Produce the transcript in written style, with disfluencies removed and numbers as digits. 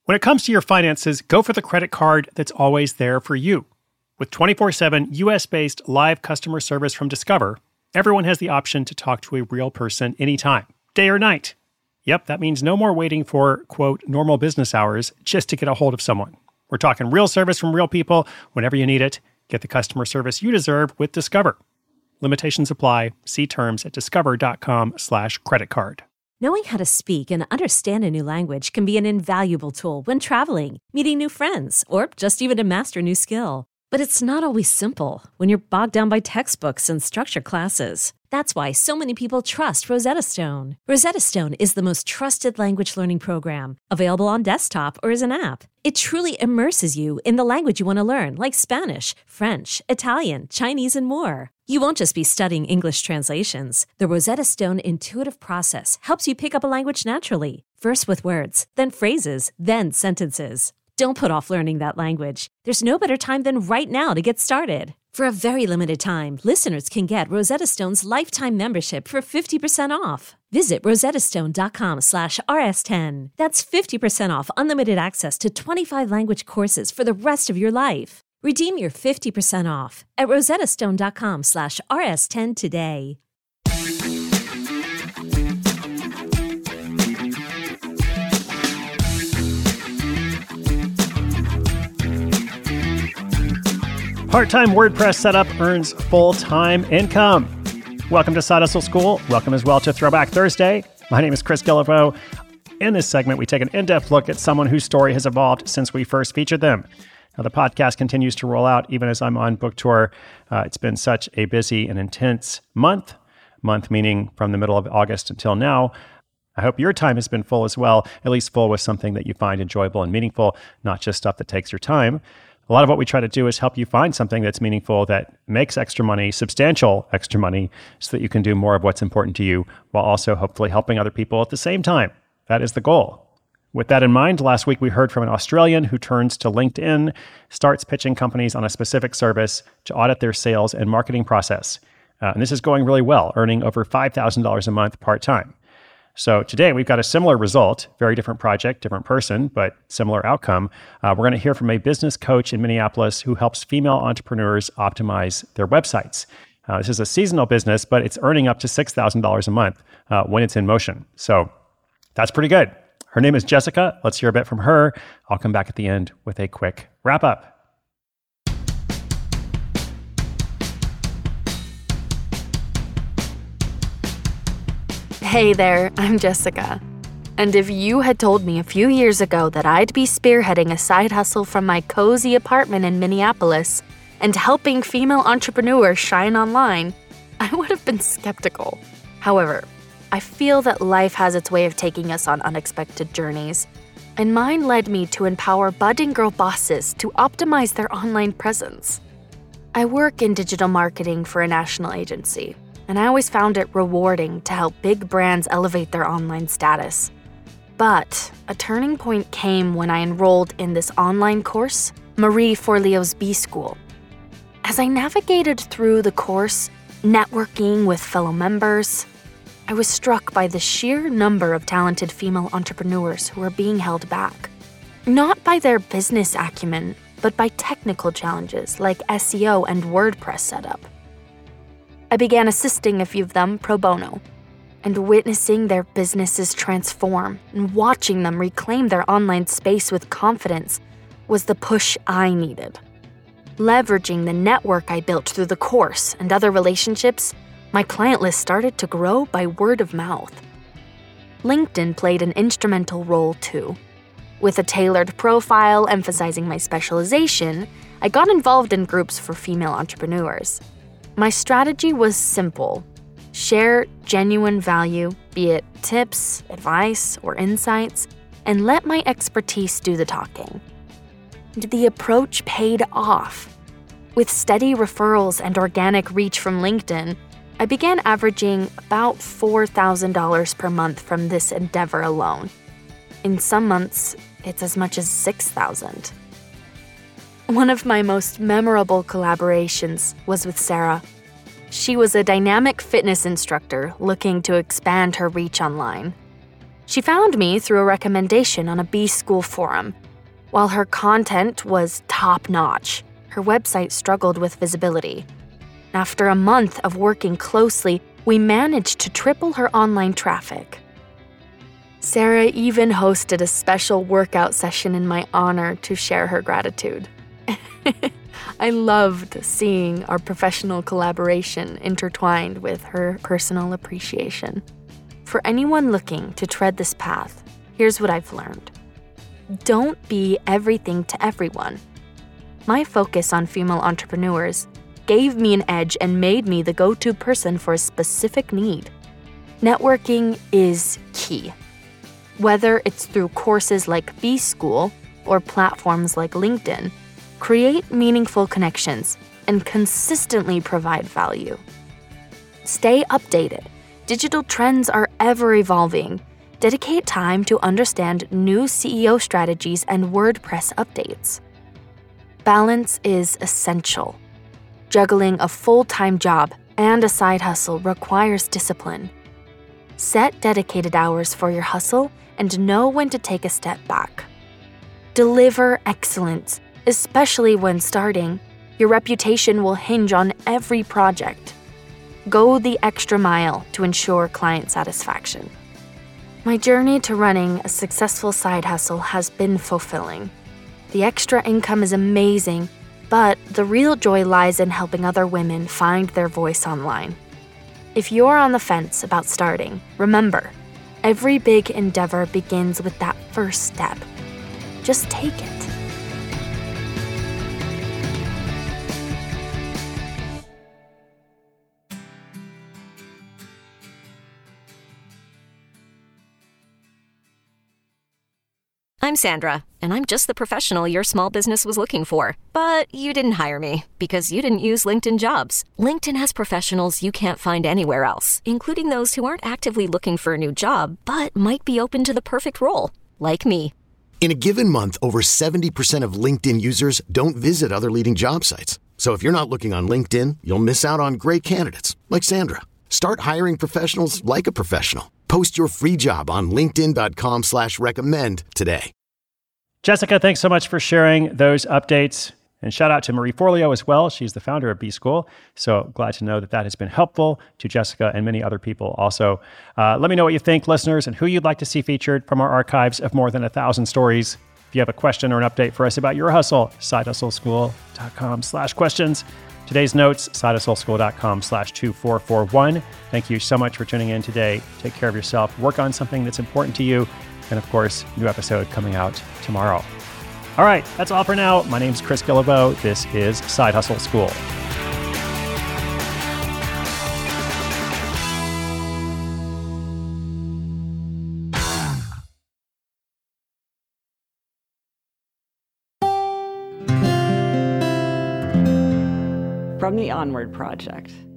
When it comes to your finances, go for the credit card that's always there for you. With 24/7 US-based live customer service from Discover, everyone has the option to talk to a real person anytime, day or night. Yep, that means no more waiting for, quote, normal business hours just to get a hold of someone. We're talking real service from real people whenever you need it. Get the customer service you deserve with Discover. Limitations apply. See terms at discover.com/creditcard. Knowing how to speak and understand a new language can be an invaluable tool when traveling, meeting new friends, or just even to master a new skill. But it's not always simple when you're bogged down by textbooks and structured classes. That's why so many people trust Rosetta Stone. Rosetta Stone is the most trusted language learning program, available on desktop or as an app. It truly immerses you in the language you want to learn, like Spanish, French, Italian, Chinese, and more. You won't just be studying English translations. The Rosetta Stone intuitive process helps you pick up a language naturally, first with words, then phrases, then sentences. Don't put off learning that language. There's no better time than right now to get started. For a very limited time, listeners can get Rosetta Stone's lifetime membership for 50% off. Visit rosettastone.com/rs10. That's 50% off unlimited access to 25 language courses for the rest of your life. Redeem your 50% off at rosettastone.com/rs10 today. Part-time WordPress setup earns full-time income. Welcome to Side Hustle School. Welcome as well to Throwback Thursday. My name is Chris Guillebeau. In this segment, we take an in-depth look at someone whose story has evolved since we first featured them. Now, the podcast continues to roll out even as I'm on book tour. It's been such a busy and intense month meaning from the middle of August until now. I hope your time has been full as well, at least full with something that you find enjoyable and meaningful, not just stuff that takes your time. A lot of what we try to do is help you find something that's meaningful, that makes extra money, substantial extra money, so that you can do more of what's important to you while also hopefully helping other people at the same time. That is the goal. With that in mind, last week we heard from an Australian who turns to LinkedIn, starts pitching companies on a specific service to audit their sales and marketing process. And this is going really well, earning over $5,000 a month part-time. So today we've got a similar result, very different project, different person, but similar outcome. We're going to hear from a business coach in Minneapolis who helps female entrepreneurs optimize their websites. This is a seasonal business, but it's earning up to $6,000 a month when it's in motion. So that's pretty good. Her name is Jessica. Let's hear a bit from her. I'll come back at the end with a quick wrap up. Hey there, I'm Jessica. And if you had told me a few years ago that I'd be spearheading a side hustle from my cozy apartment in Minneapolis and helping female entrepreneurs shine online, I would have been skeptical. However, I feel that life has its way of taking us on unexpected journeys, and mine led me to empower budding girl bosses to optimize their online presence. I work in digital marketing for a national agency, and I always found it rewarding to help big brands elevate their online status. But a turning point came when I enrolled in this online course, Marie Forleo's B-School. As I navigated through the course, networking with fellow members, I was struck by the sheer number of talented female entrepreneurs who are being held back. Not by their business acumen, but by technical challenges like SEO and WordPress setup. I began assisting a few of them pro bono, and witnessing their businesses transform and watching them reclaim their online space with confidence was the push I needed. Leveraging the network I built through the course and other relationships, my client list started to grow by word of mouth. LinkedIn played an instrumental role too. With a tailored profile emphasizing my specialization, I got involved in groups for female entrepreneurs. My strategy was simple: share genuine value, be it tips, advice, or insights, and let my expertise do the talking. The approach paid off. With steady referrals and organic reach from LinkedIn, I began averaging about $4,000 per month from this endeavor alone. In some months, it's as much as $6,000. One of my most memorable collaborations was with Sarah. She was a dynamic fitness instructor looking to expand her reach online. She found me through a recommendation on a B-School forum. While her content was top-notch, her website struggled with visibility. After a month of working closely, we managed to triple her online traffic. Sarah even hosted a special workout session in my honor to share her gratitude. I loved seeing our professional collaboration intertwined with her personal appreciation. For anyone looking to tread this path, here's what I've learned. Don't be everything to everyone. My focus on female entrepreneurs gave me an edge and made me the go-to person for a specific need. Networking is key. Whether it's through courses like B-School or platforms like LinkedIn, create meaningful connections and consistently provide value. Stay updated. Digital trends are ever evolving. Dedicate time to understand new CEO strategies and WordPress updates. Balance is essential. Juggling a full-time job and a side hustle requires discipline. Set dedicated hours for your hustle and know when to take a step back. Deliver excellence, especially when starting. Your reputation will hinge on every project. Go the extra mile to ensure client satisfaction. My journey to running a successful side hustle has been fulfilling. The extra income is amazing, but the real joy lies in helping other women find their voice online. If you're on the fence about starting, remember, every big endeavor begins with that first step. Just take it. I'm Sandra, and I'm just the professional your small business was looking for. But you didn't hire me because you didn't use LinkedIn Jobs. LinkedIn has professionals you can't find anywhere else, including those who aren't actively looking for a new job, but might be open to the perfect role, like me. In a given month, over 70% of LinkedIn users don't visit other leading job sites. So if you're not looking on LinkedIn, you'll miss out on great candidates like Sandra. Start hiring professionals like a professional. Post your free job on linkedin.com/recommend today. Jessica, thanks so much for sharing those updates. And shout out to Marie Forleo as well. She's the founder of B-School. So glad to know that that has been helpful to Jessica and many other people also. Let me know what you think, listeners, and who you'd like to see featured from our archives of more than 1,000 stories. If you have a question or an update for us about your hustle, sidehustleschool.com/questions. Today's notes, sidehustleschool.com/2441. Thank you so much for tuning in today. Take care of yourself. Work on something that's important to you. And of course, new episode coming out tomorrow. All right, that's all for now. My name's Chris Guillebeau. This is Side Hustle School. From the Onward Project.